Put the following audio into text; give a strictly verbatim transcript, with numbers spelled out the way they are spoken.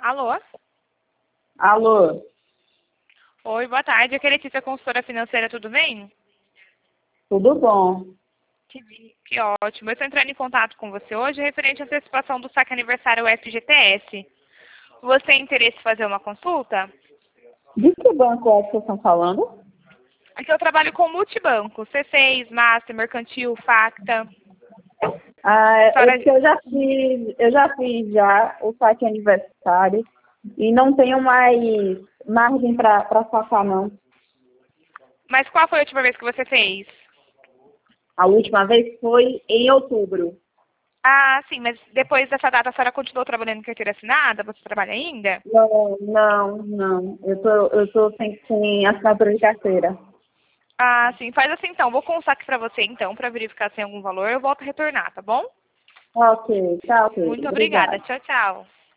Alô? Alô? Oi, boa tarde. Aqui é a Letícia, consultora financeira, tudo bem? Tudo bom? Que, que ótimo. Eu estou entrando em contato com você hoje referente à antecipação do saque aniversário F G T S. Você tem interesse em fazer uma consulta? De que banco é que vocês estão falando? Aqui eu trabalho com multibanco, C seis, Master, Mercantil, Facta. Ah, é Senhora, porque eu já fiz, eu já fiz já o saque aniversário e não tenho mais margem para sacar, não. mas qual foi a última vez que você fez? A última vez foi em outubro. Ah, sim, mas depois dessa data a senhora continuou trabalhando em carteira assinada? Você trabalha ainda? Não, não, não. Eu tô, eu tô sem, sem assinatura de carteira. Ah, sim. Faz assim então. Vou com o saque para você então, para verificar se tem algum valor. Eu volto a retornar, tá bom? Ok, tá ok. Muito obrigada. Obrigada. Tchau, tchau.